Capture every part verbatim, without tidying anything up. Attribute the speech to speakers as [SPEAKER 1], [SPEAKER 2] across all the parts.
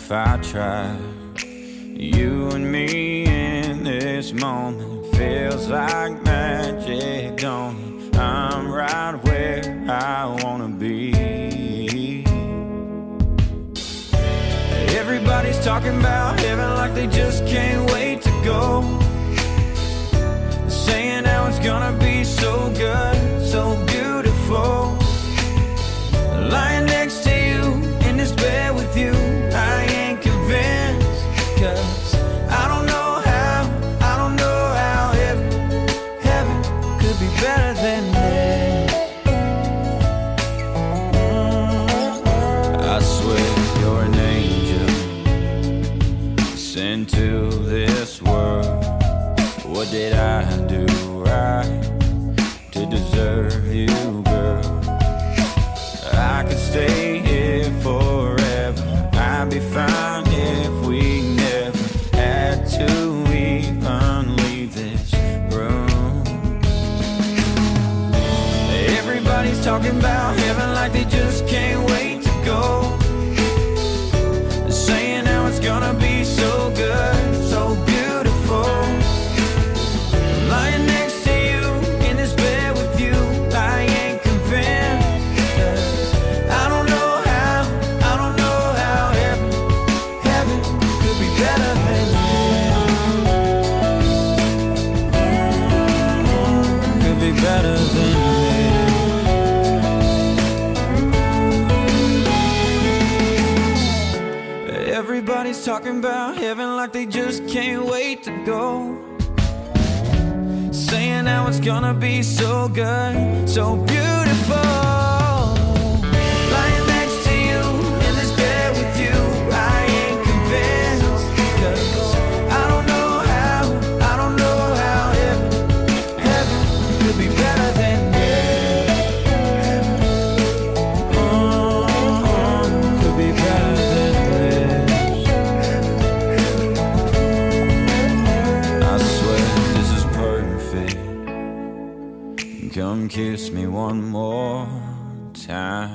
[SPEAKER 1] if I tried. You and me in this moment feels like magic, don't it? I'm right where I wanna be. Everybody's talking about heaven like they just can't wait to go. Saying how it's gonna be so good, so beautiful. Lying next to you in this bed with you, I ain't convinced. Cause I don't know how, I don't know how heaven, heaven could be better than this. I swear you're an angel sent to this world. What did I do right to deserve you, girl? I could stay here forever. I'd be fine if we never had to even leave this room. Everybody's talking about heaven like they just can't wait to go. Saying how it's gonna be so good, so beautiful. Lying next to you in this bed with you, I ain't convinced. Cause I don't know how, I don't know how heaven, heaven could be better than this. Could be better than this. Everybody's talking about heaven like they just can't wait to go. Saying how it's gonna be so good, so beautiful. Lying next to you in this bed with you, I ain't convinced. Cause I don't know how, I don't know how heaven, heaven could be better than this. Oh, could be better than this. I swear this is perfect. Come kiss me one more time.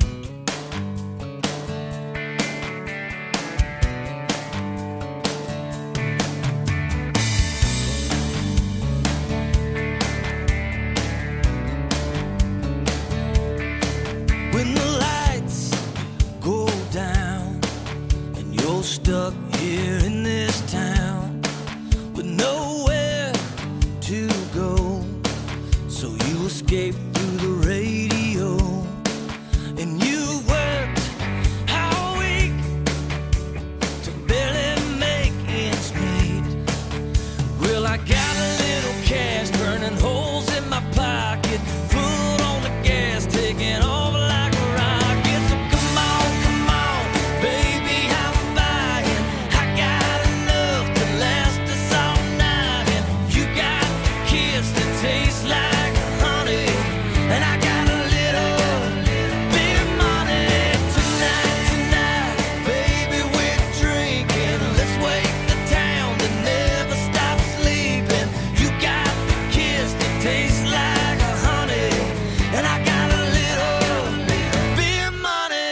[SPEAKER 2] When the lights go down and you're stuck here in this town with nowhere to go, so you escape through the radio, and you worked all week to barely make ends meet. Well, I got a little cash burning holes in my pocket, foot on the gas, taking off like a rocket. So come on, come on, baby, I'm buying. I got enough to last us all night, and you got a kiss that tastes like honey, and I got a little bit of money. Tonight, tonight, baby, we're drinking. Let's wake the town that never stops sleeping. You got a kiss that tastes like honey, and I got a little bit of money.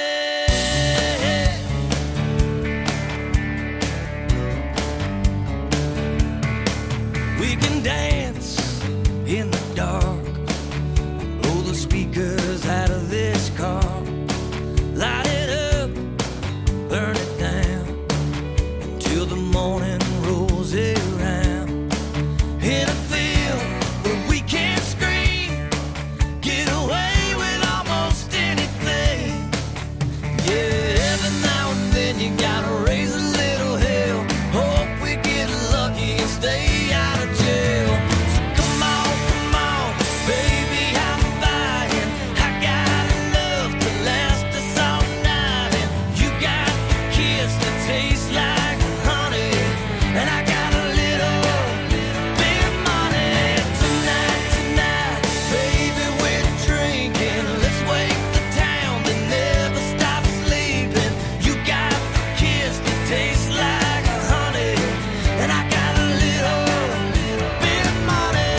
[SPEAKER 2] We can dance in the dark, blow the speakers out of this car, light it up, burn it down, until the morning rolls around. In a field where we can't scream, get away with almost anything. Yeah, every now and then you gotta raise a little hell, hope we get lucky and stay out of jail. So come on, come on, baby, I'm buying. I got enough to last us all night, and you got a kiss that tastes like honey, and I got a little bit of money. Tonight, tonight, baby, we're drinking. Let's wake the town that never stops sleeping. You got a kiss that tastes like honey, and I got a little bit of money.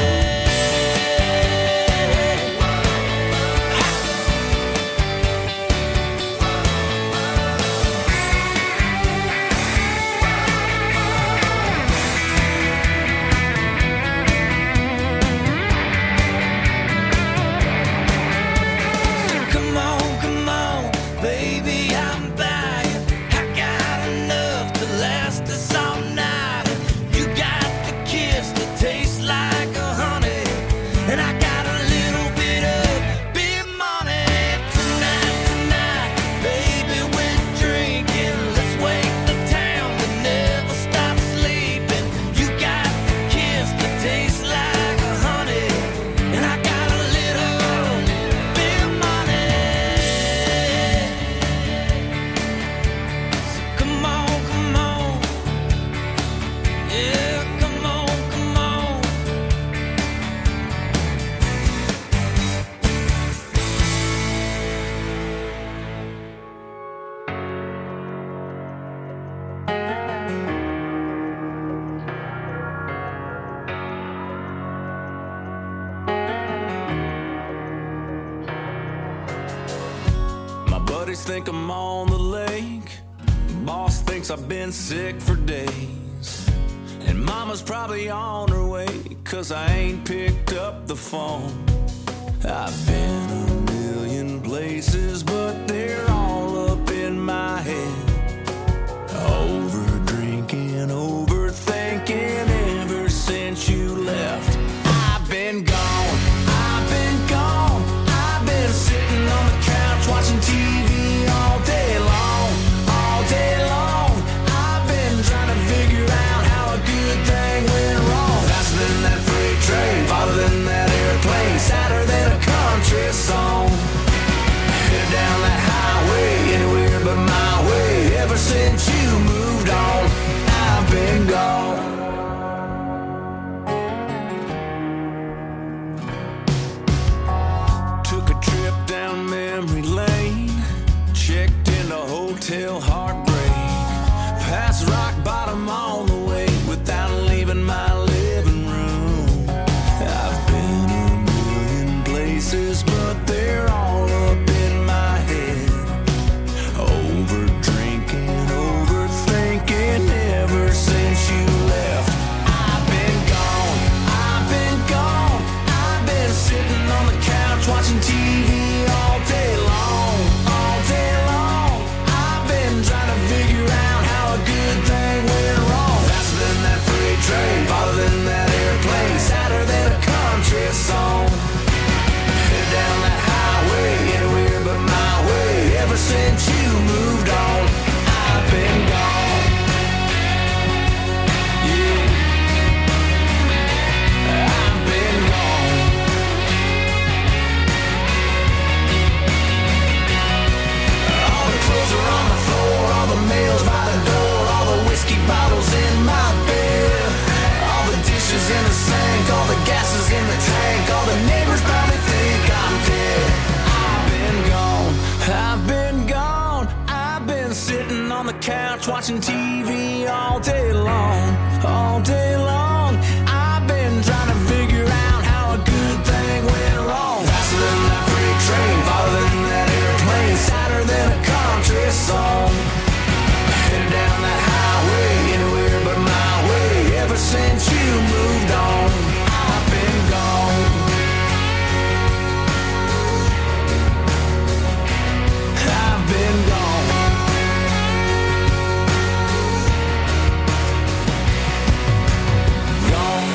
[SPEAKER 1] Kids think I'm on the lake. Boss thinks I've been sick for days. And mama's probably on her way, cause I ain't picked up the phone. I've been a million places, but they're all up in my head. Over drinking, overthinking ever since you left. I've been gone, I've been gone. I've been sitting on the couch watching T V all day long, all day long. I've been trying to figure out how a good thing went wrong. Faster than that freight train, farther than that airplane, sadder than a country song. Headed down that highway, anywhere but my way. Ever since you moved on, I've been gone. Took a trip down memory lane, checked into Hotel Heartbreak, past rock bottom on the way without leaving my living room. I've been a million places, but they're all up in my head. Over drinking, overthinking ever since you left. I've been gone, I've been gone. I've been sitting on the couch watching T V all day long, all day long. I've been trying to figure out how a good thing went wrong. Faster than that freight train, farther than that airplane, sadder than a country song. Headed down that highway, anywhere but my way. Ever since you moved on, I've been gone. Yeah, I've been gone. All the clothes are on the floor, all the mail's by the door, all the whiskey bottles in my bed, all the dishes in the sink, all the gases in the tank, all the neighbors probably think I'm dead. I've been gone, I've been gone. I've been sitting on the couch watching T V all day long, all day long. I've been trying to figure out how a good thing went wrong. Faster than that freight train, farther than that airplane, sadder than a country song. Headed down that highway, anywhere but my way. Ever since you moved on, I've been gone. I've been gone. Gone.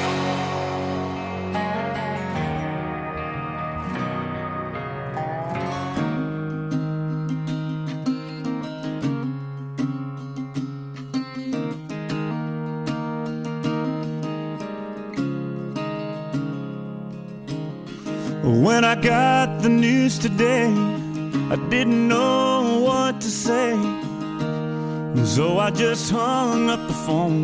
[SPEAKER 3] When I got the news today, I didn't know what to say, so I just hung up the phone.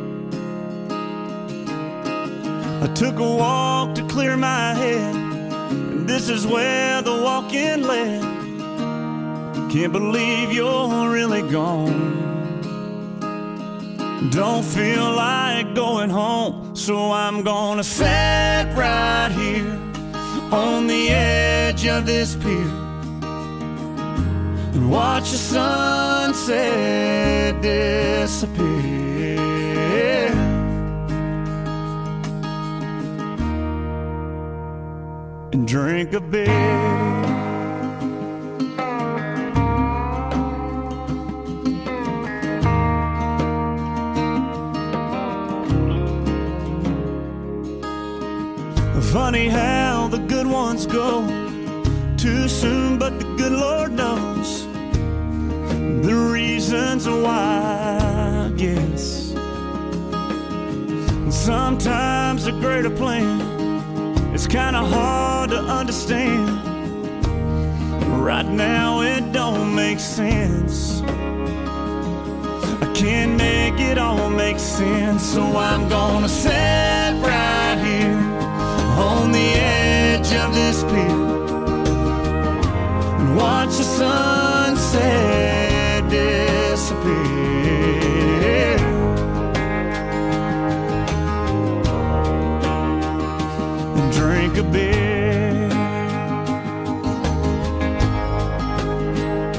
[SPEAKER 3] I took a walk to clear my head, and this is where the walk-in led. Can't believe you're really gone. Don't feel like going home, so I'm gonna sit right here on the edge of this pier and watch the sunset disappear. And drink a beer. Funny how the good ones go too soon, but the good Lord knows the reasons why, I guess. Sometimes a greater plan is kinda hard to understand. Right now it don't make sense. I can't make it all make sense, so I'm gonna sit right here on the edge of this pier and watch the sunset disappear. And drink a beer.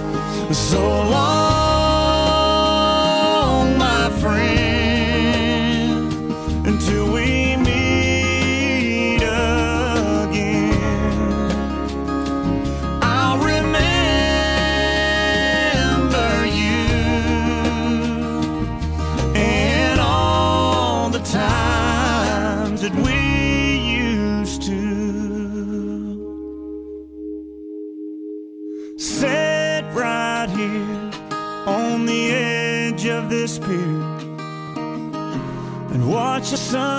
[SPEAKER 3] of this pier and watch the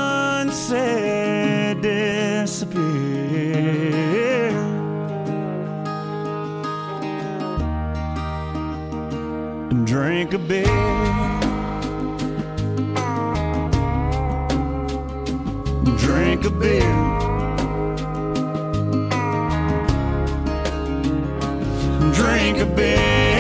[SPEAKER 3] sunset disappear. And drink a beer. Drink a beer. Drink a beer.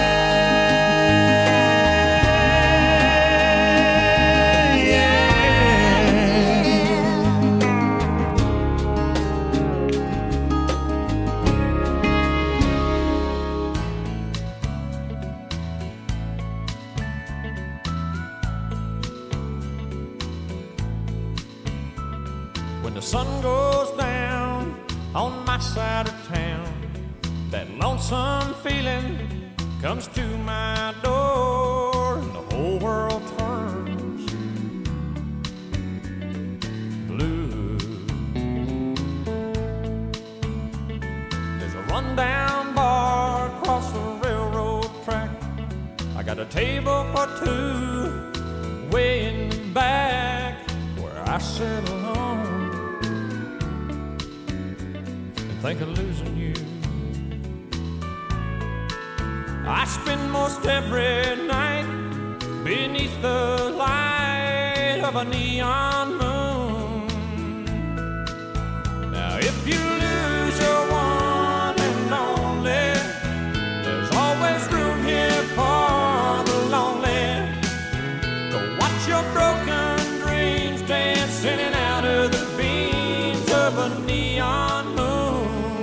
[SPEAKER 4] When the sun goes down on my side of town, that lonesome feeling comes to my door, and the whole world turns blue. There's a rundown bar across the railroad track. I got a table for two way in the back where I sit alone and think of losing you. I spend most every night beneath the light of a neon moon. Now if you lose your one and only, there's always room here for the lonely. Go watch your broken dreams dance in and out of the beams of a neon moon.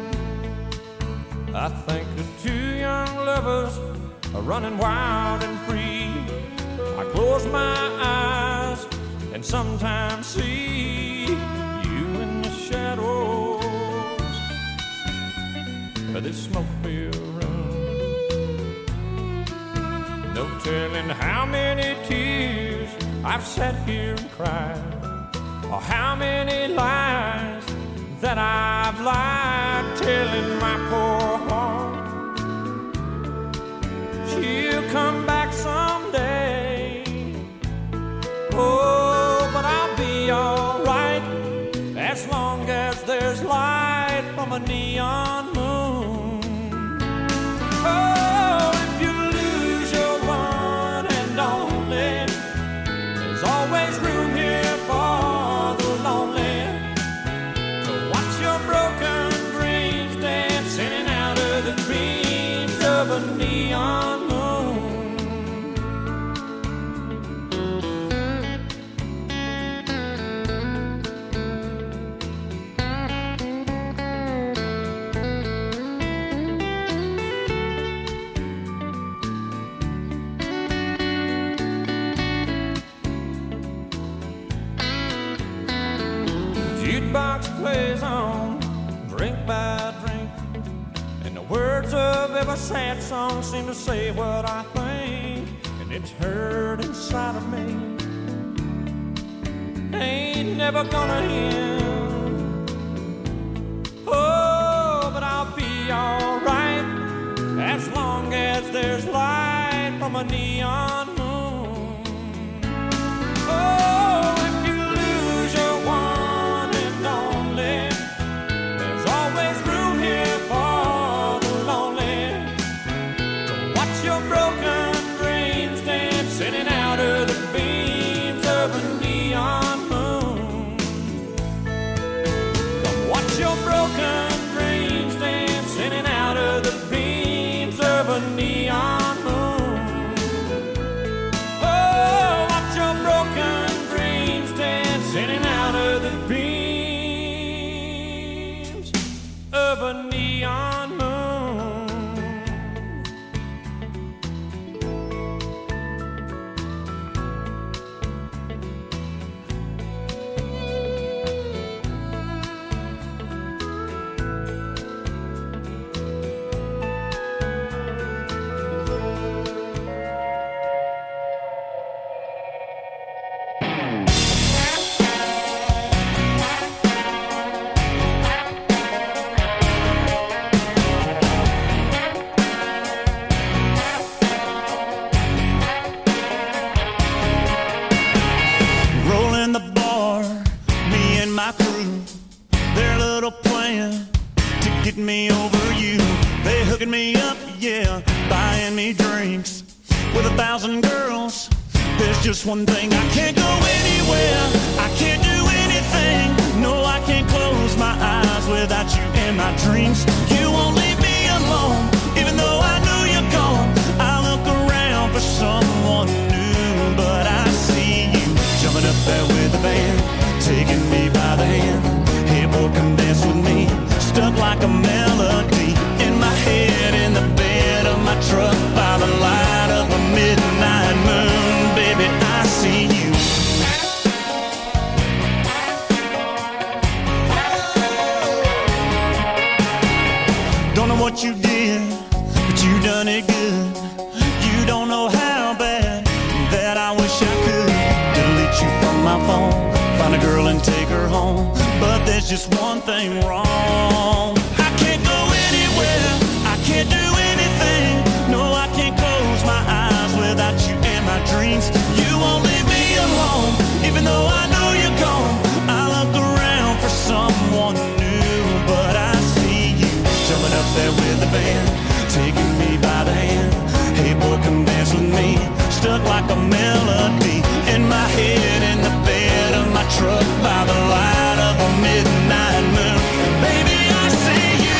[SPEAKER 4] I think of two young lovers are running wild and free. I close my eyes and sometimes see you in the shadows of this smoke-filled room. No telling how many tears I've sat here and cried, or how many lies that I've lied, telling my poor heart she'll come back someday. Oh, but I'll be alright as long as there's light from a neon moon. Oh, if you lose your one and only, there's always room here for the lonely. So watch your broken dreams dance in and out of the beams of a neon moon. Jukebox plays on, drink by drink, and the words of every sad song seem to say what I think, and it's heard inside of me. Ain't never gonna end. Oh, but I'll be alright as long as there's light from a neon moon. Oh, if you lose your one and only, there's always room here for the lonely. So watch your broken dreams dance in and out of the beams of a neon moon. Come watch your broken dreams dance in and out of the beams of a neon moon. Oh, watch your broken dreams dance in and out of the beams of a neon moon.
[SPEAKER 3] There's just one thing, I can't go anywhere, I can't do anything. No, I can't close my eyes without you in my dreams. You won't leave me alone, even though I know you're gone. I look around for someone new, but I see you jumping up there with the band, taking me by the hand. Hey boy, come dance with me, stuck like a melody in my head, in the bed of my truck by the light of a midnight moon. Baby, I see you. Don't know what you did, but you done it good. You don't know how bad that I wish I could delete you from my phone, find a girl and take her home. But there's just one thing wrong, I can't go anywhere, I can't do anything. No, I can't close my eyes without you in my dreams. You won't leave me alone, even though I know you're gone. I look around for someone new, but I see you jumping up there with the band, taking me by the hand. Hey boy, come dance with me, stuck like a melody in my head, in the bed of my truck by the light of a midnight moon. Baby, I see you.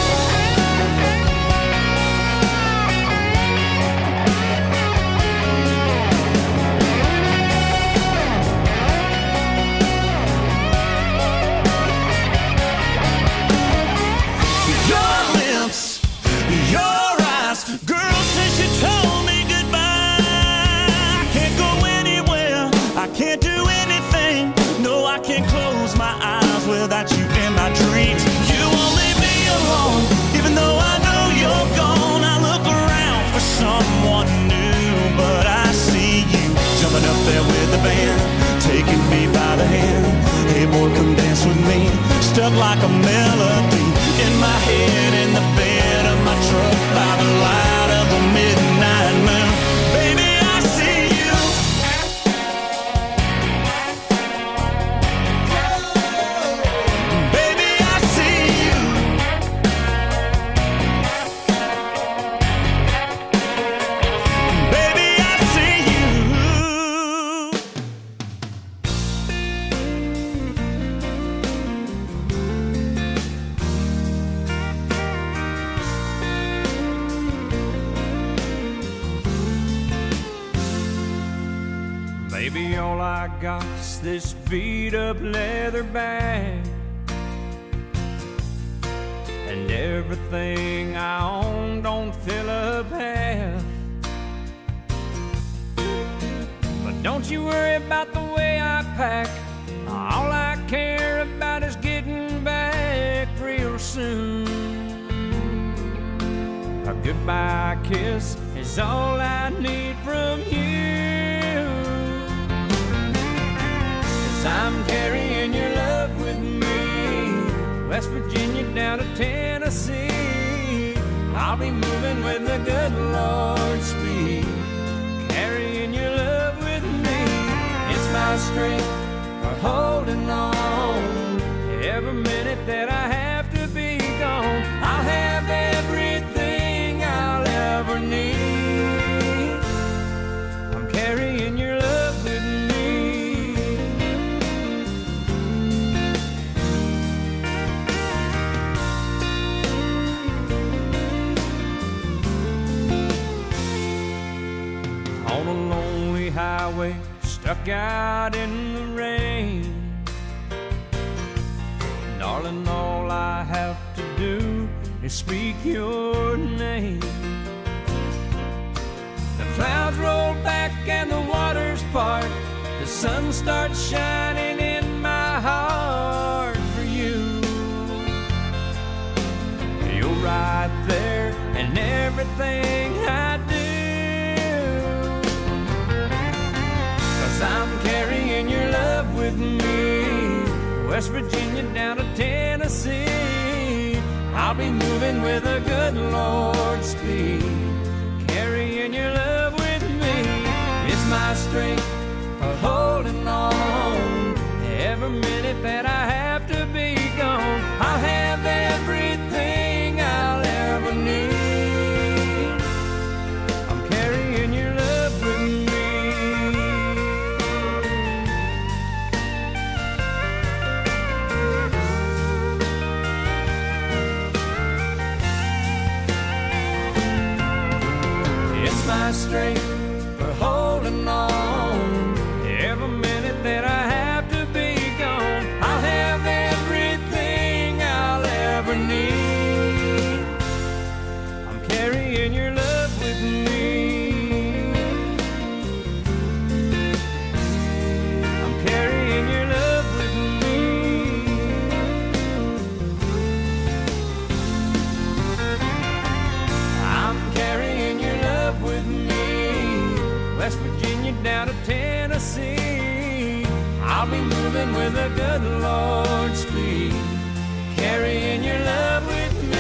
[SPEAKER 3] Your lips, your eyes, girl, since you told me goodbye, I can't go anywhere, I can't do anything. No, I can't close my eyes without you in my dreams. You won't leave me alone, even though I know you're gone. I look around for someone new, but I see you jumping up there with the band, taking me by the hand. Hey boy, come dance with me, stuck like a melody in my head, in the bed of my truck by the light of a midnight moon. Baby, I see you. Baby, I see you. Baby, I see you.
[SPEAKER 4] Baby, all I got's this beat up leather bag, and everything I own don't fill up half. But don't you worry about the way I pack, all I care about is getting back real soon. A goodbye kiss is all I need from you. I'm carrying your love with me, West Virginia down to Tennessee. I'll be moving with the good Lord's speed, carrying your love with me. It's my strength for holding on, every minute that I have to be gone. I'll have everything I'll ever need. I'm carrying your love with me. On a lonely highway, stuck out in the rain, darling, all I have to do is speak your name. The clouds roll back and the waters part, the sun starts shining in my heart for you. You're right there in everything I do. I'm carrying your love with me, West Virginia down to Tennessee. I'll be moving with a good Lord's speed, carrying your love with me. It's my strength for holding on, every minute that I have to be gone. I'll have everything I'll ever need. I'm carrying your love with me. Virginia down to Tennessee. I'll be moving with a good Lord's speed, carrying your love with me.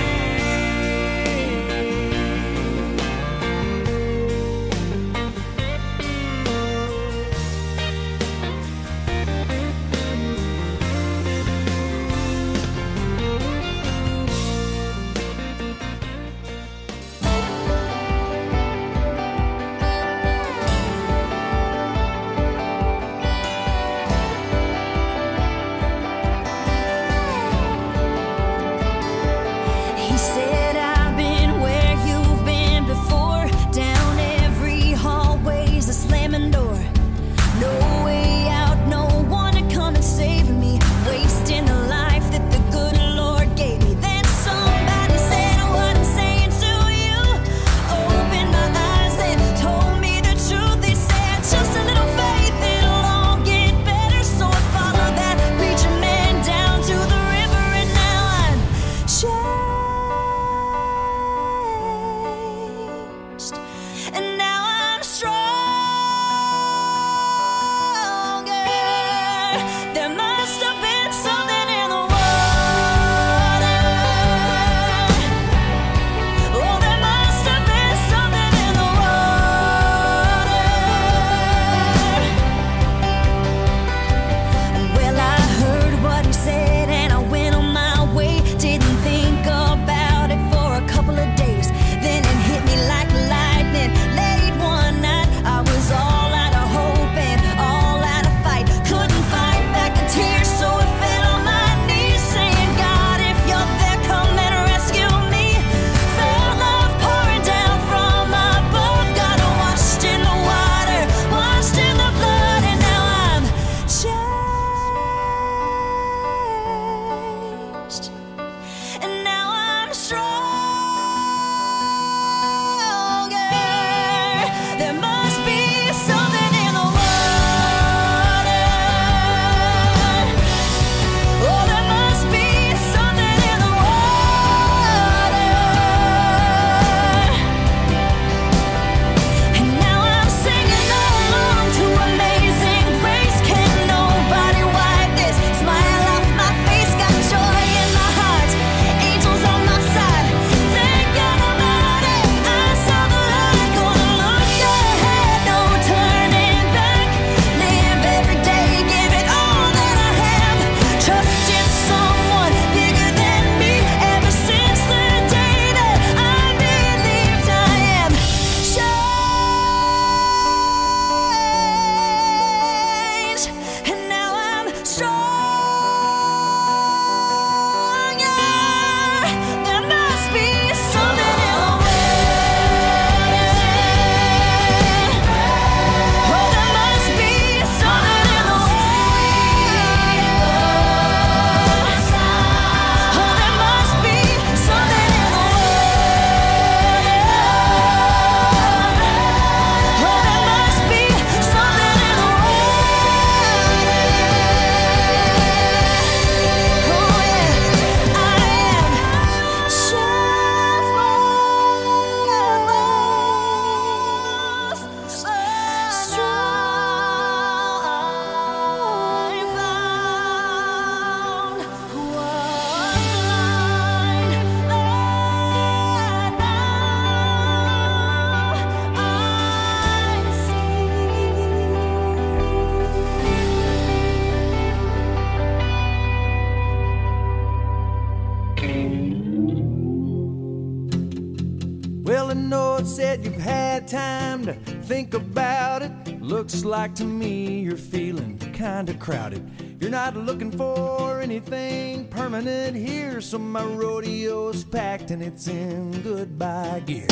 [SPEAKER 5] Said you've had time to think about it. Looks like to me you're feeling kinda crowded. You're not looking for anything permanent here, so my rodeo's packed and it's in goodbye gear.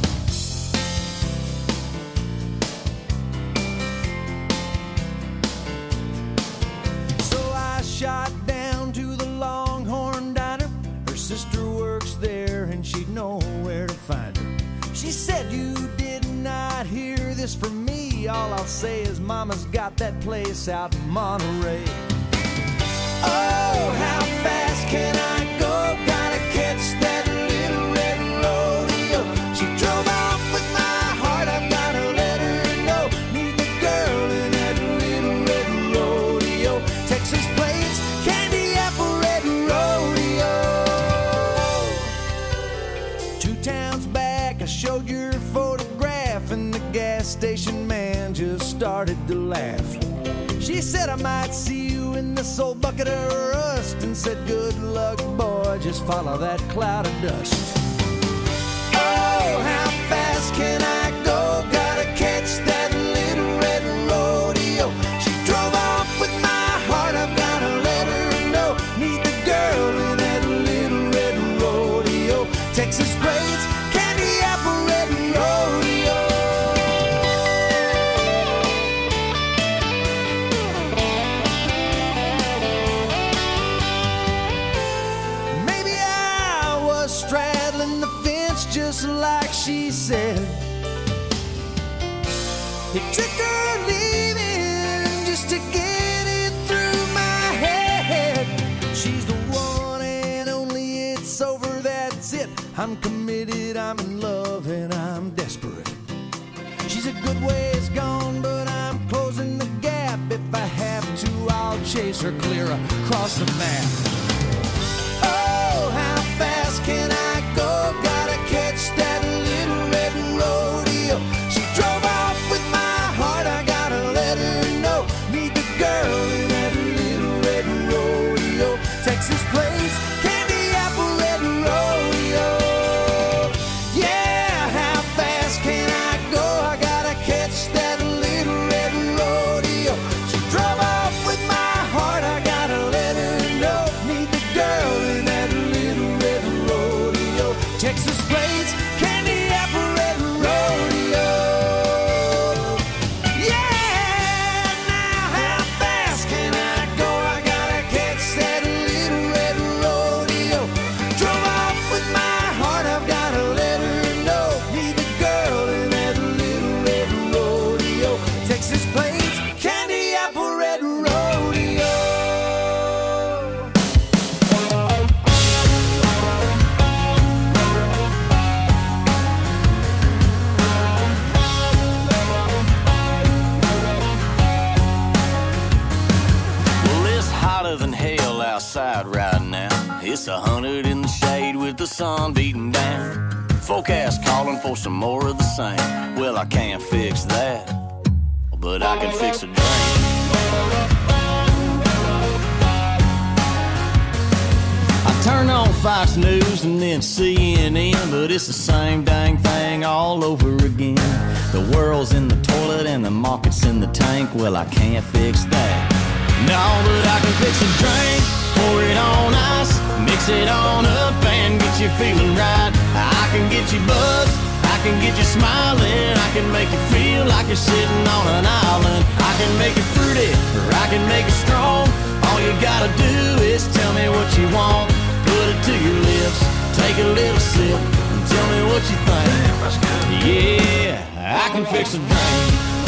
[SPEAKER 5] So I shot down to the Longhorn Diner. Her sister works there and she'd know where to find her. She said you did not hear this from me. All I'll say is Mama's got that place out in Monterey. Oh, how fast can I go? Gotta catch that little red rodeo. She drove off with my heart, I've gotta let her know. just started to laugh. She said, I might see you in this old bucket of rust, and said, good luck, boy, just follow that cloud of dust. Oh, how fast can I go? Gotta catch that little red rodeo. She drove off with my heart, I've gotta let her know. Meet the girl in that little red rodeo. Texas braids, candy apple red rodeo. Maybe I was straddling the fence just like she said. It took her leaving just to get it through my head. She's the one and only, it's over, that's it. I'm committed, I'm in love, and I'm desperate. She's a good ways gone, but I'm closing the gap. If I have to, I'll chase her clear across the map. Oh, how fast can I go? Gotta catch that little red rodeo. She drove off with my heart, I gotta let her know. Meet the girl in that little red rodeo. Texas plains, candy apple red rodeo. Yeah, how fast can I go? I gotta catch that little red rodeo. She drove off with my heart, I gotta let her know. Meet the girl in that little red rodeo. Texas plains, candy apple red rodeo. Yeah, now how fast can I go? I gotta catch that little red rodeo. Drove off with my heart, I've gotta let her know. Meet the girl in that little red rodeo. Texas plains, candy apple red rodeo.
[SPEAKER 2] Well, it's hotter than hell outside right now. It's a hundred in the shade with the sun beating down. Forecast calling for some more of the same. Well, I can't fix that, but I can fix a drink. I turn on Fox News and then C N N, but it's the same dang thing all over again. The world's in the toilet and the market's in the tank. Well, I can't fix that. No, but I can fix a drink, pour it on ice, mix it on up and get you feeling right. I can get you buzzed, I can get you smiling, I can make you feel like you're sitting on an island. I can make it fruity, or I can make it strong. All you gotta do is tell me what you want. Put it to your lips, take a little sip, and tell me what you think. Yeah, I can fix a drink.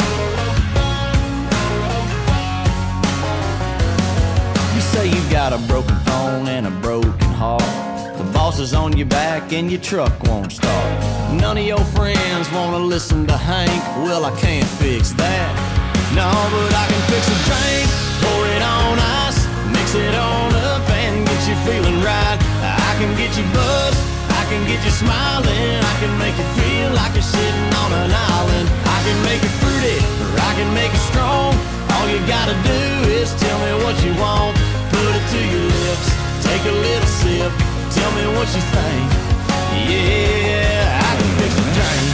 [SPEAKER 2] You say you got a broken phone and a broken heart. The boss is on your back and your truck won't start. None of your friends wanna listen to Hank. Well, I can't fix that. No, but I can fix a drink, pour it on ice, mix it on up and get you feeling right. I can get you buzzed, I can get you smiling, I can make you feel like you're sitting on an island. I can make it fruity, or I can make it strong. All you gotta do is tell me what you want. Put it to your lips, take a little sip, tell me what you think. Yeah, I can fix a drink.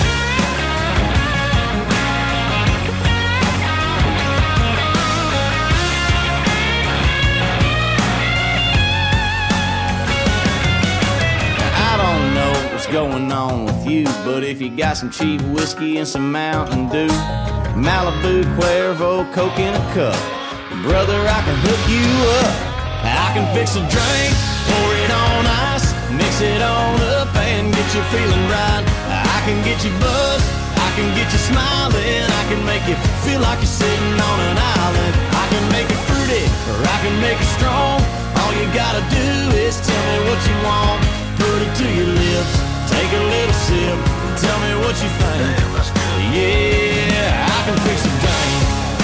[SPEAKER 2] Going on with you, but if you got some cheap whiskey and some Mountain Dew, Malibu, Cuervo, Coke in a cup, brother, I can hook you up. I can fix a drink, pour it on ice, mix it on up and get you feeling right. I can get you buzzed, I can get you smiling, I can make you feel like you're sitting on an island. I can make it fruity, or I can make it strong. All you gotta do is tell me what you want. Put it to your lips, take a little sip, tell me what you think. Yeah, I can fix a drink.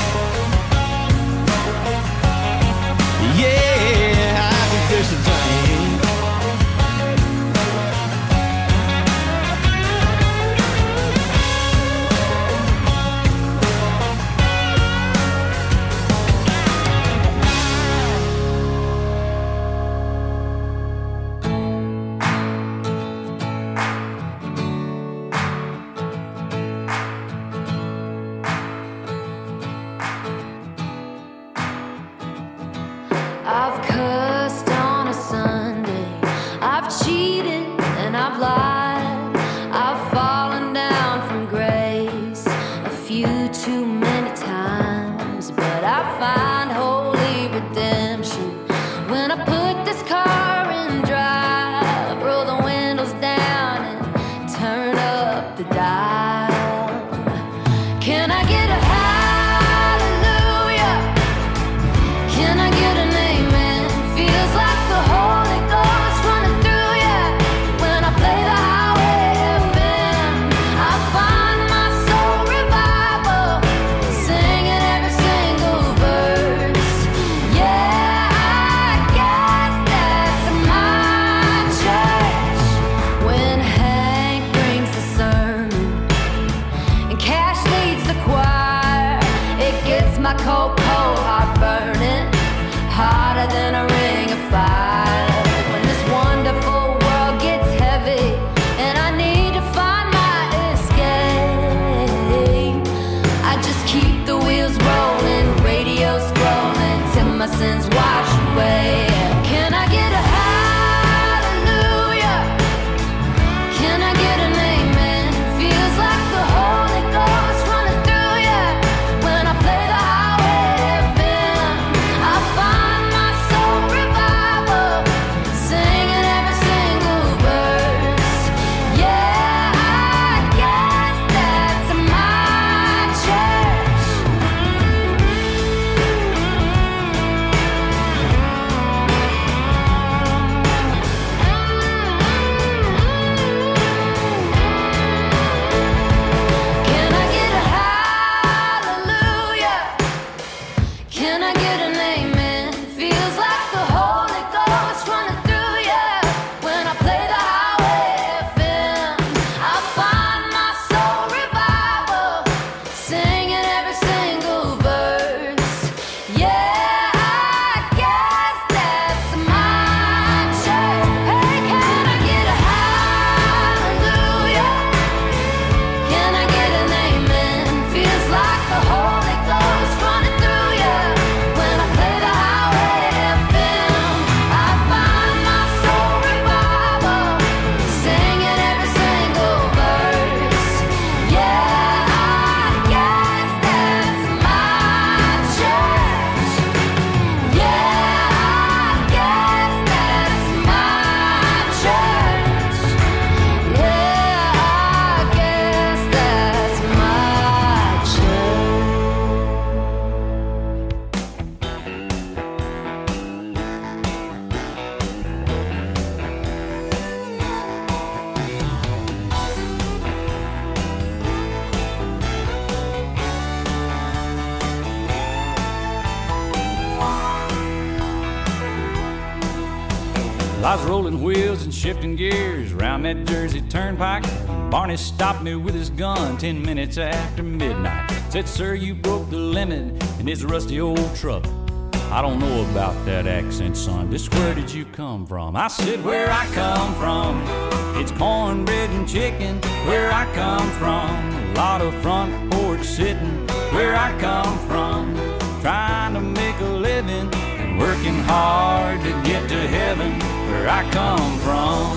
[SPEAKER 2] Yeah, I can fix a drink.
[SPEAKER 6] I've cursed on a Sunday, I've cheated and I've lied, I've fallen down from grace a few too many times, but I find holy redemption when I put this car in drive, roll the windows down and turn up the dial. Can I get a hallelujah? Can I get an amen? Feels like the Holy Ghost running through ya when I play the highway F M. I find my soul revival, singing every single verse. Yeah, I guess that's my church. When Hank brings the sermon and Cash leads the choir, it gets my cold, cold heart burning hotter than a ring of fire. When this wonderful world gets heavy and I need to find my escape, I just keep the wheels rolling, radio scrolling till my sins wash away. Can I get a hallelujah? Can I get an amen? Feels like the Holy Ghost running through ya when I play the highway F M. I find my soul revival, singing every single verse. Yeah, I guess that's my church. Can I get a hallelujah? Can I get an amen? Feels like the Holy Ghost running through ya when I play the highway F M. I find my soul revival, singing every single verse. Yeah, I guess that's my church. Hey, can I get a hallelujah? Can I get an amen? Feels like the Holy Ghost running through ya when I play the highway F M. I find my soul revival, singing every single verse. Yeah, I guess that's my church. Yeah, I guess that's my church. Yeah, I guess that's my church.
[SPEAKER 3] I was rolling wheels and shifting gears round that Jersey turnpike. Barney stopped me with his gun ten minutes after midnight. Said, sir, you broke the limit in this rusty old truck. I don't know about that accent, son. Just where did you come from? I said, where I come from, it's cornbread and chicken. Where I come from, a lot of front porch sitting. Where I come from, trying to make a living and working hard to get to heaven. Where I come from,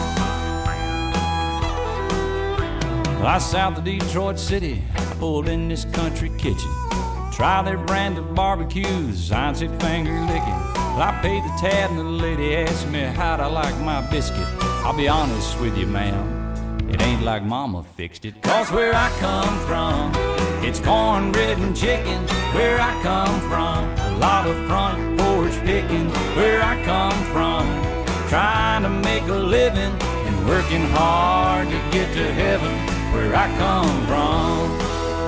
[SPEAKER 3] well, I south of Detroit City. I pulled in this country kitchen, try their brand of barbecues. I said finger licking. Well, I paid the tab and the lady asked me how'd I like my biscuit. I'll be honest with you, ma'am, it ain't like mama fixed it. Cause where I come from, it's cornbread and chicken. Where I come from, a lot of front porch picking. Where I come from, trying to make a living and working hard to get to heaven. Where I come from.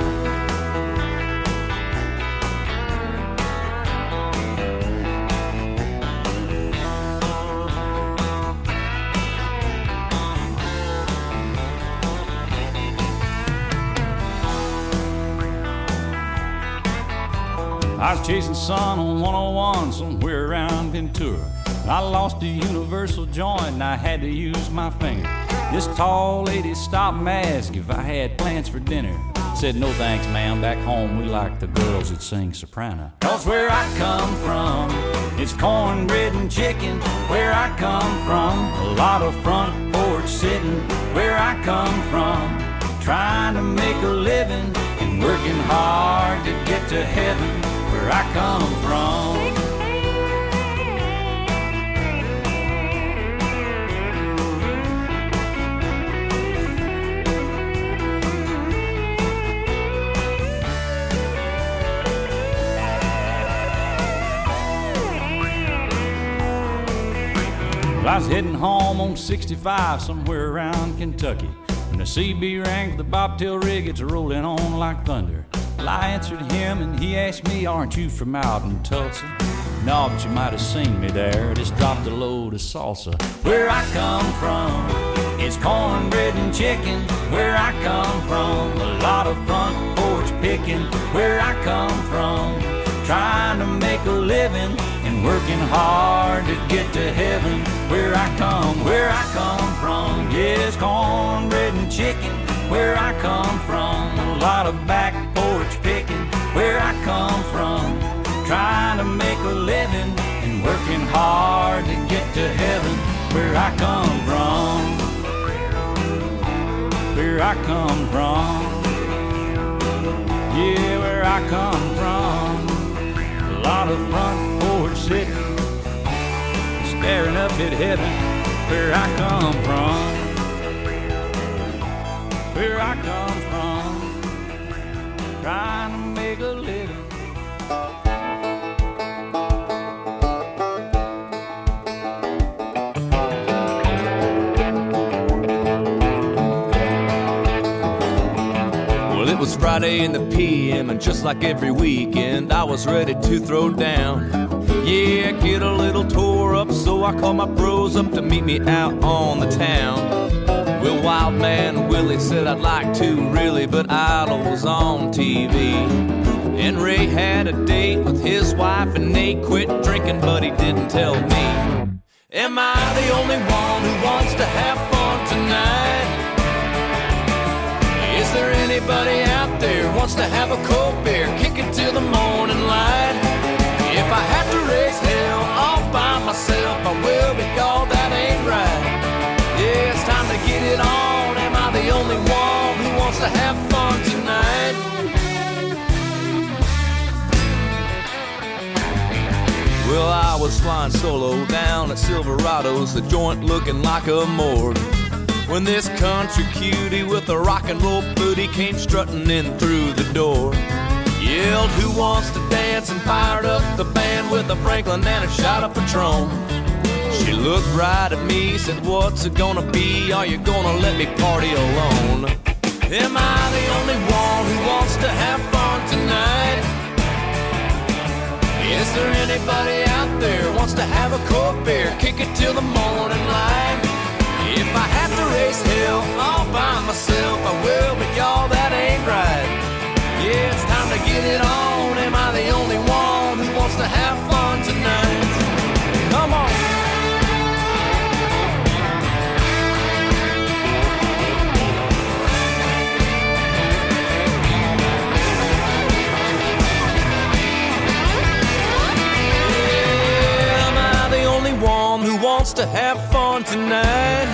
[SPEAKER 3] I was chasing sun on one oh one somewhere around Ventura. I lost a universal joint and I had to use my finger. This tall lady stopped and asked if I had plans for dinner.
[SPEAKER 7] Said, no thanks, ma'am. Back home, we like the girls that sing soprano.
[SPEAKER 1] Cause where I come from, it's cornbread and chicken. Where I come from, a lot of front porch sitting. Where I come from, trying to make a living and working hard to get to heaven. Where I come from.
[SPEAKER 7] I was heading home on sixty-five somewhere around Kentucky when the C B rang for the bobtail rig. It's rolling on like thunder. Well, I answered him and he asked me, aren't you from out in Tulsa? No, but you might have seen me there. Just dropped a load of salsa.
[SPEAKER 1] Where I come from, it's cornbread and chicken. Where I come from, a lot of front porch picking. Where I come from, trying to make a living and working hard to get to heaven. Where I come, where I come from, yes, cornbread and chicken. Where I come from, a lot of back porch picking. Where I come from, trying to make a living and working hard to get to heaven. Where I come from, where I come from, yeah, where I come from. A lot of front porch sitting, staring up at heaven. Where I come from, where I come from, trying to make a living.
[SPEAKER 8] Well, it was Friday in the P M, and just like every weekend, I was ready to throw down. Yeah, get a little tore up, so I called my bros up to meet me out on the town. Well, Wild Man Willie said I'd like to really, but Idol was on T V. And Ray had a date with his wife, and Nate quit drinking, but he didn't tell me. Am I the only one who wants to have fun tonight? Is there anybody out there who wants to have a cold beer, kick it till the morning light? If I have to raise hell all by myself, I will, but y'all, that ain't right. Yeah, it's time to get it on. Am I the only one who wants to have fun tonight? Well, I was flying solo down at Silverado's, the joint looking like a morgue, when this country cutie with a rock and roll booty came strutting in through the door. Yelled, who wants to dance, and fired up the band with a Franklin and a shot of Patron. She looked right at me, said, what's it gonna be? Are you gonna let me party alone? Am I the only one who wants to have fun tonight? Is there anybody out there who wants to have a cold beer, kick it till the morning light? If I have to raise hell all by myself, I will, but y'all, that ain't right. Yeah, it's time to get it on. Am I the only one who wants to have fun tonight? Come on. Yeah, am I the only one who wants to have fun tonight?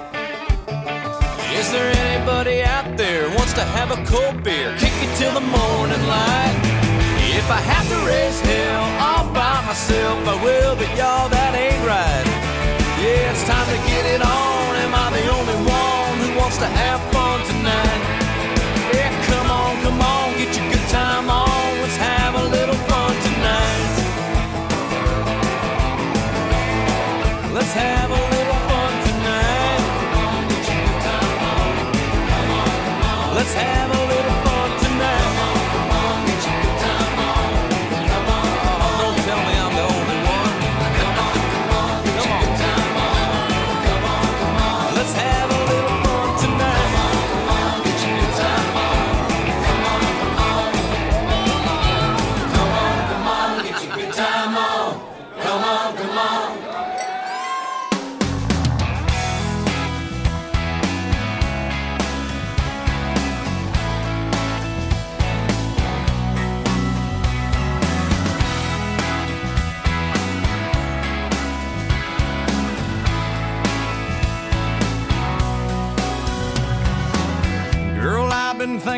[SPEAKER 8] Is there anybody out there who wants to have a cold beer, kick it till the morning light? If I have to raise hell all by myself, I will, but y'all, that ain't right. Yeah, it's time to get it on. Am I the only one who wants to have fun tonight? Yeah, come on, come on, get your good time on. Let's have a little fun tonight. Let's have a little fun tonight. Let's have a little fun tonight.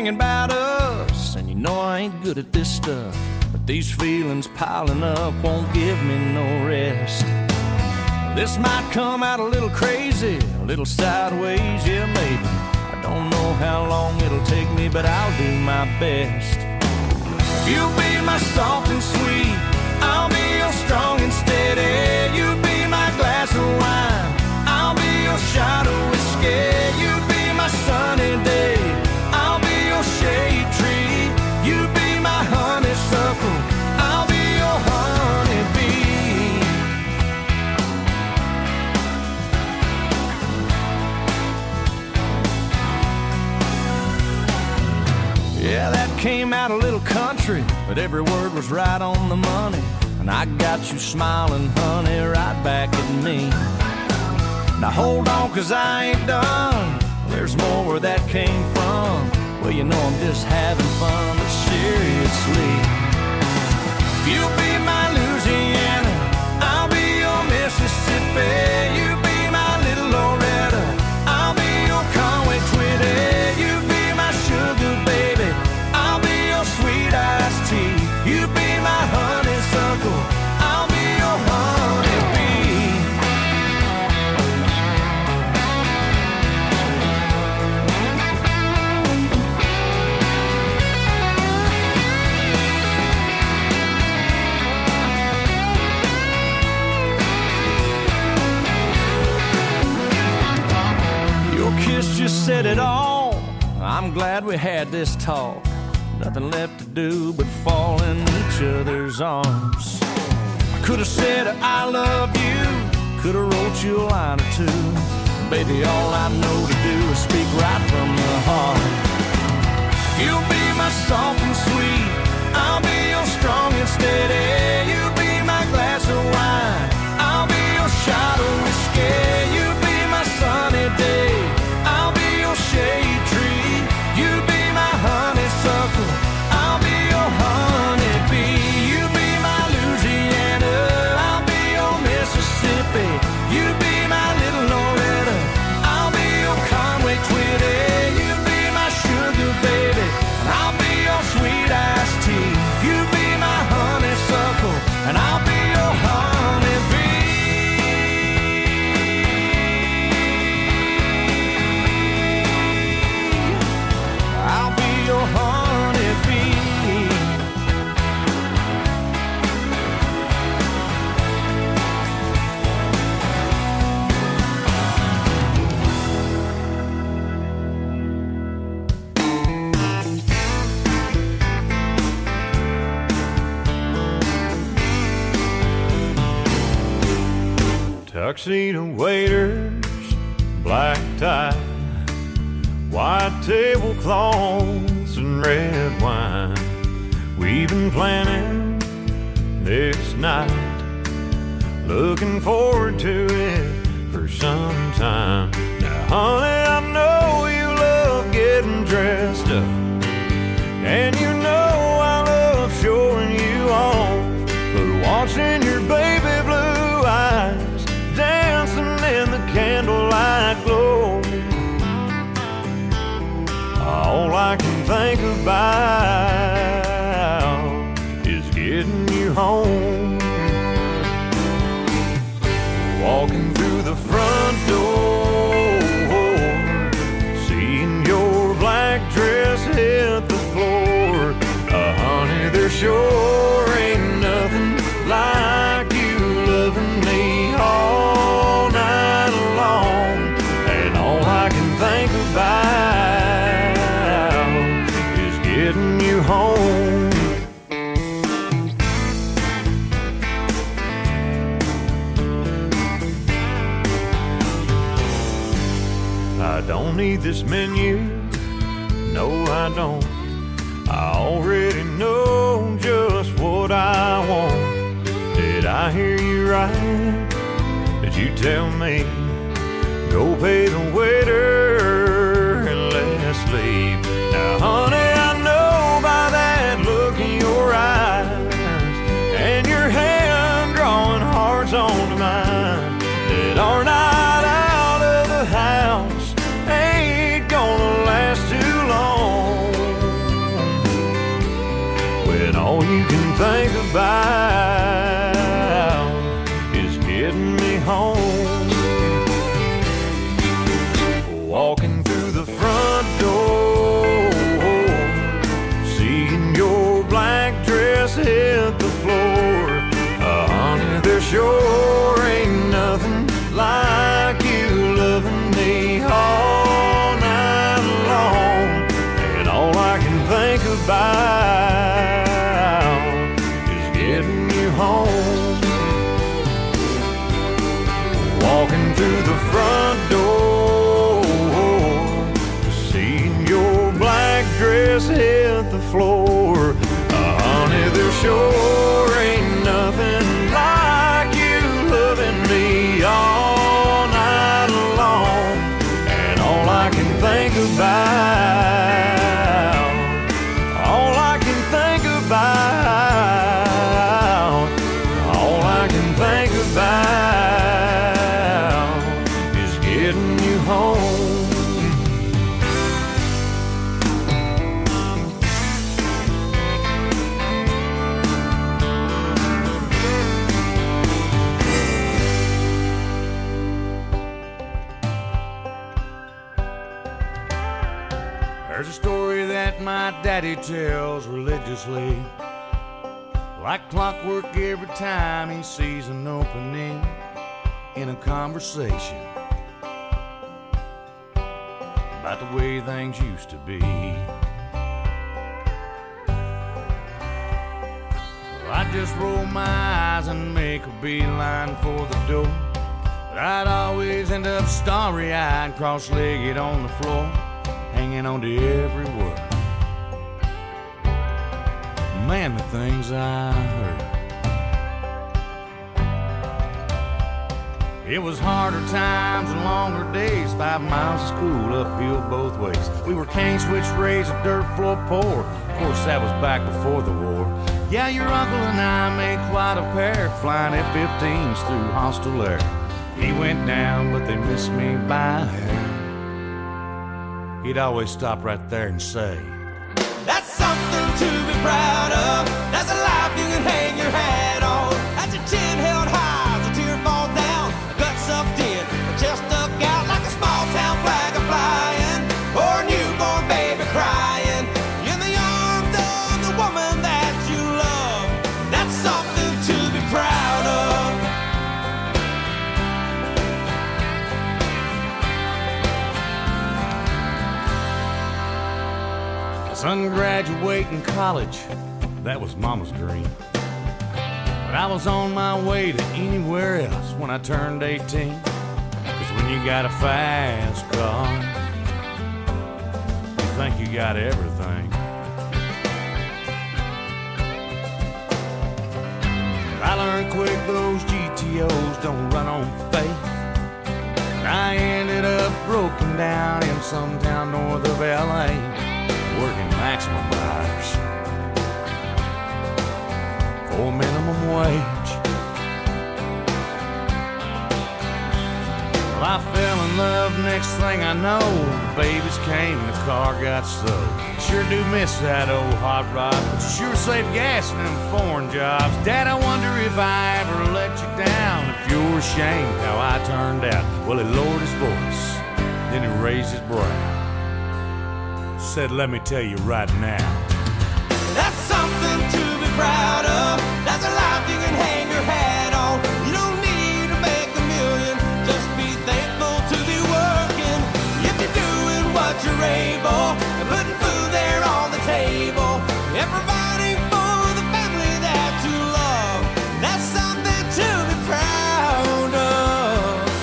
[SPEAKER 5] singing about us, and you know I ain't good at this stuff, but these feelings piling up won't give me no rest. This might come out a little crazy, a little sideways, yeah maybe. I don't know how long it'll take me, but I'll do my best. You'll be my soft and sweet, I'll be your strong and steady. You be my glass of wine, I'll be your shot of whiskey. You be my sunny day, I'll be your shade tree. You be my honeysuckle, I'll be your honeybee. Yeah, that came out a little country, but every word was right on the money. And I got you smiling, honey, right back at me. Now hold on, cause I ain't done. There's more where that came from. Well, you know I'm just having fun, but seriously. You'll be my Louisiana, I'll be your Mississippi. You be my little Loretta, I'll be your Conway Twitty. You be my sugar baby, I'll be your sweet iced tea. You be my honeysuckle, I'll be your honeybee. Your kiss just said it all. I'm glad we had this talk. Nothing left to do but fall in each other's arms. I could have said I love you, could have wrote you a line or two. Baby, all I know to do is speak right from the heart. You'll be my soft and sweet, I'll be your strong and steady. You be my glass of wine, I'll be your shot of whiskey. You be my sunny day, I'll be your shade tree. You be my honeysuckle, I'll be your honeybee. You be my Louisiana, I'll be your Mississippi. You be my little Loretta, I'll be your Conway Twitty. You be my sugar baby, and I'll be your sweet iced tea. You be my honeysuckle, and I'll be your honeybee. I'll be your honeybee.
[SPEAKER 3] Tuxedo waiters, black tie, white tablecloths and red wine. We've been planning this night, looking forward to it for some time. Now, honey, I know you love getting dressed up, and you know I love showing you off. But watching your baby blue eyes dancing in the candlelight glow, all I can think about is getting you home. Walking through the front door, seeing your black dress hit the floor. Uh, honey, there sure ain't nothing like you loving me all night long. And all I can think about is getting you home. I don't need this menu, no I don't. I already know just what I want. Did I hear you right? Did you tell me go pay the waiter and let's leave? Now honey, I know by that look in your eyes and your hand drawing hearts onto mine that our night out of the house ain't gonna last too long. you can think about is getting me home. Walking through the front door, seeing your black dress hit the floor. Uh, honey, there sure ain't nothing like you loving me all night long. And all I can think about is getting you home. Walking through the front door, seeing your black dress hit the floor. Uh, honey, there sure ain't nothing like you loving me all night long. And all I can think about, all I can think about, all I can think about is getting you home. There's a story that my daddy tells religiously, like clockwork every time he sees an opening in a conversation about the way things used to be. Well, I'd just roll my eyes and make a beeline for the door, but I'd always end up starry-eyed, cross-legged on the floor, hanging on to every word. Man, the things I heard. It was harder times and longer days, five miles of school uphill both ways. We were cane switch raised, a dirt floor poor. Of course, that was back before the war. Yeah, your uncle and I made quite a pair, flying F fifteens through hostile air. He went down, but they missed me by a hair. He'd always stop right there and say,
[SPEAKER 2] That's something to be proud of. That's a life you can hang your hat on. That's your chin held high as a tear falls down. A gut sucked in, a chest stuck out like a small town flag a flying, or a newborn baby crying in the arms of the woman that you love. That's something to be proud of.
[SPEAKER 3] Son graduating college, that was mama's dream. But I was on my way to anywhere else when I turned eighteen. Cause when you got a fast car, you think you got everything. But I learned quick those G T Os don't run on faith. And I ended up broken down in some town north of L A, working maximum hours for minimum wage. Well, I fell in love, next thing I know, the babies came and the car got sold. Sure do miss that old hot rod, but you sure save gas in them foreign jobs. Dad, I wonder if I ever let you down, if you're ashamed how I turned out. Well, he lowered his voice, then he raised his brow, said, let me tell you right now,
[SPEAKER 2] That's something to be proud of. That's a life you can hang your hat on. You don't need to make a million, just be thankful to be working. If you're doing what you're able, and putting food there on the table, and providing for the family that you love, that's something to be proud of.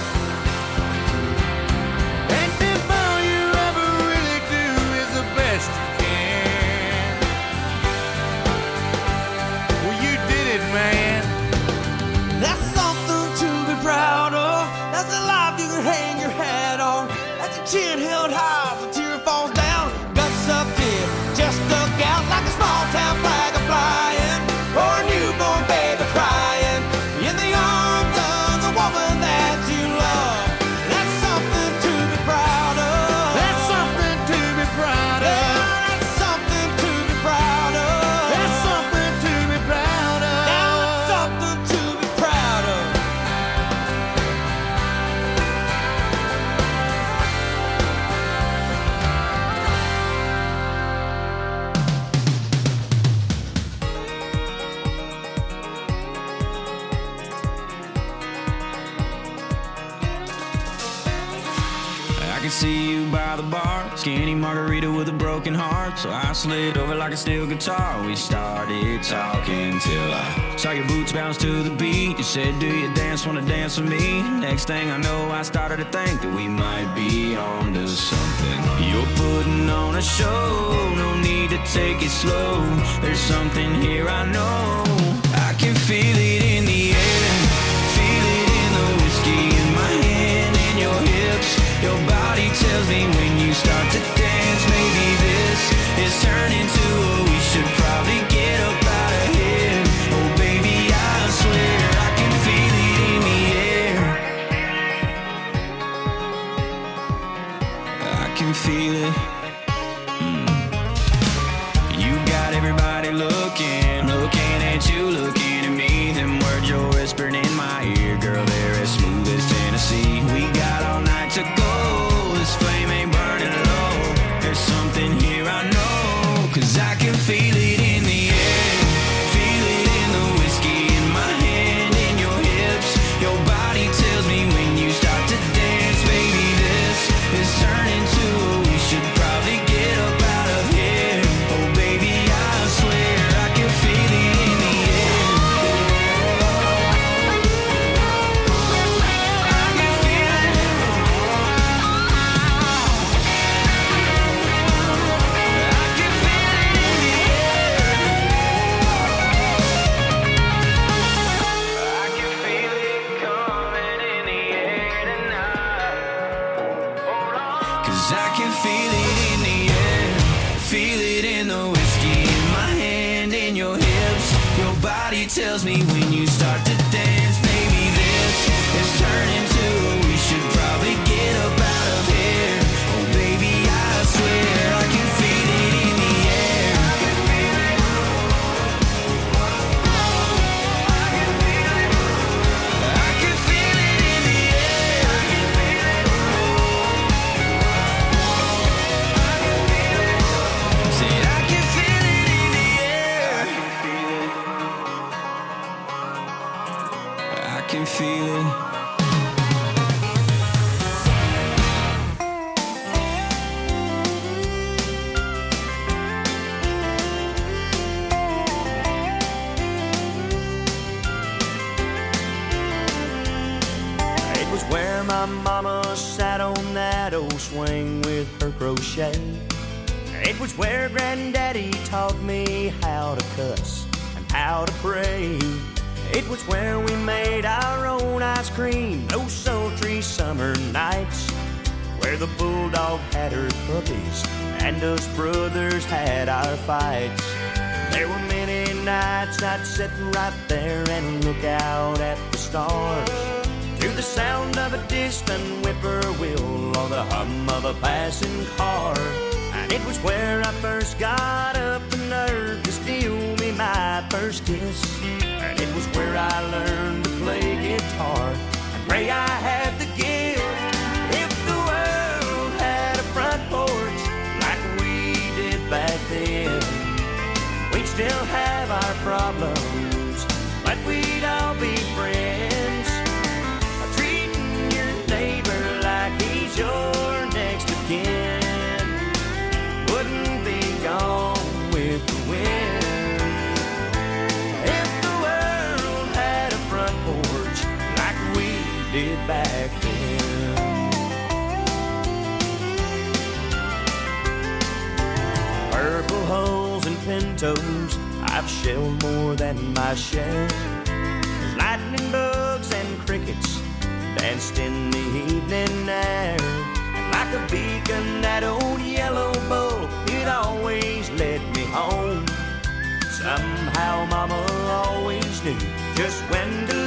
[SPEAKER 3] and if all you ever really do is the best you can.
[SPEAKER 1] could see you by the bar, skinny margarita with a broken heart. So I slid over like a steel guitar. We started talking till I saw your boots bounce to the beat. You said, do you dance, wanna dance with me? Next thing I know, I started to think that we might be on to something. You're putting on a show, no need to take it slow. There's something here I know. I can feel it in the air, feel it in the whiskey in my hand and your hips. Your body tells me when you start to dance, maybe this is turning to a we should probably get up out of here. Oh baby, I swear I can feel it in the air. I can feel it. Mm. You got everybody looking, looking at you, looking at me. Them words you're whispering in my ear, girl, they're as smooth as Tennessee. We got all night to go, this flame ain't burning low. There's something here I know, cause I can feel it in the air, feel it in the whiskey in my hand and your hips. Your body tells me when you start to dance, baby, this is turning to a we should probably get up out of here. Oh baby, I swear I can feel it in the air. I can feel it. I can feel it in the air. I can feel it coming in the air tonight. Cause I can feel it in the air, feel it in the whiskey in my hand and your hips. Your body tells me when you start to dance, baby, this is turning to a we should probably get up out of here. Oh baby, I swear I can feel it in the air. I can feel it. I can feel it. I can feel it in the air. I can feel it. I can feel it. Said I can feel it in the air. I can feel it. I can feel it.
[SPEAKER 5] It was where my mama sat on that old swing with her crochet. It was where granddaddy taught me how to cuss and how to pray. It was where we made our own ice cream those sultry summer nights, where the bulldog had her puppies and us brothers had our fights. There were many nights I'd sit right there and look out at the stars, to the sound of a distant whippoorwill or the hum of a passing car. And it was where I first got up the nerve to steal me my first kiss. And it was where I learned to play guitar and pray I had the gift. If the world had a front porch like we did back then, we'd still have our problems, but we'd all be friends. Treating your neighbor like he's your next of kin wouldn't be gone with the wind. If the world had a front porch like we did back then. Purple holes and pintos, I've shelled more than my share. There's lightning bugs and crickets danced in the evening air. And like a beacon, that old yellow bull, it always led me home. Somehow mama always knew just when to